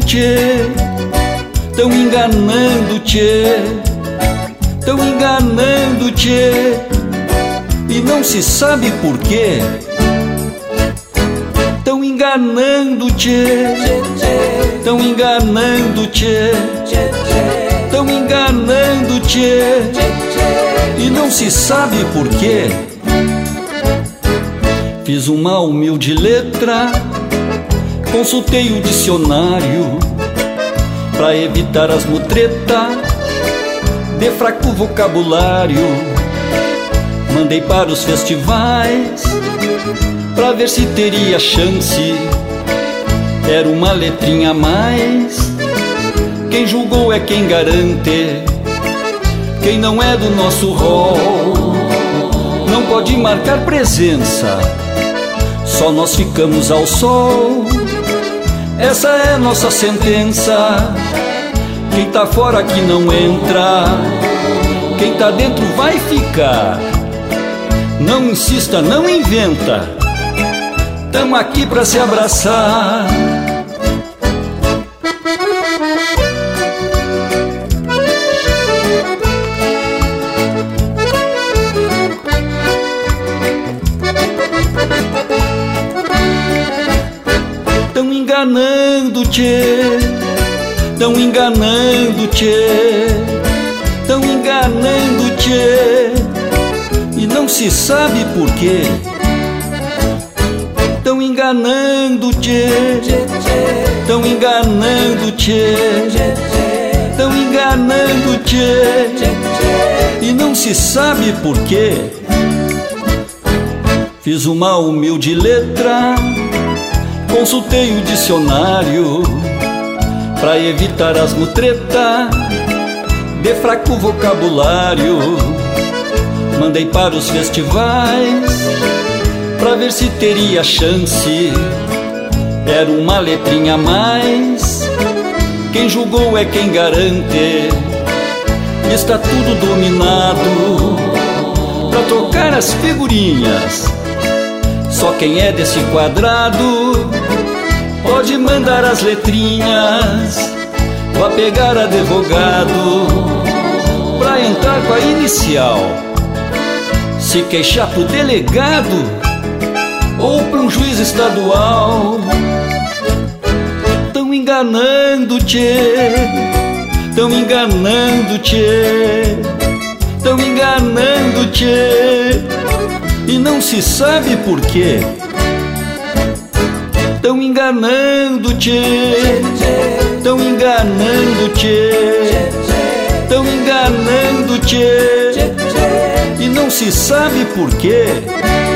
tchê, tão enganando, tchê, tão enganando, tchê, e não se sabe por quê. Tão enganando, tchê, tão enganando, tchê, tão enganando, tchê, e não se sabe por quê. Fiz uma humilde letra, consultei o dicionário pra evitar as mutretas de fraco vocabulário. Mandei para os festivais pra ver se teria chance. Era uma letrinha a mais, quem julgou é quem garante. Quem não é do nosso rol não pode marcar presença, só nós ficamos ao sol. Essa é nossa sentença. Quem tá fora aqui não entra, quem tá dentro vai ficar. Não insista, não inventa, tamo aqui pra se abraçar. Tão enganando, tchê, tão enganando, tchê, tão enganando, tchê, e não se sabe por quê. Tão enganando, tchê, tão enganando, tchê, tão enganando, tchê, e não se sabe por quê. Fiz uma humilde letra, consultei o dicionário pra evitar as mutretas de fraco vocabulário. Mandei para os festivais pra ver se teria chance. Era uma letrinha a mais, quem julgou é quem garante. Está tudo dominado pra trocar as figurinhas, só quem é desse quadrado pode mandar as letrinhas. Vá pegar advogado pra entrar com a inicial, se queixar pro delegado ou pra um juiz estadual. Tão enganando, tchê, tão enganando, tchê, tão enganando, tchê, e não se sabe por quê. Tão enganando, tchê, tão enganando, tchê, tão enganando, tchê, e não se sabe por quê.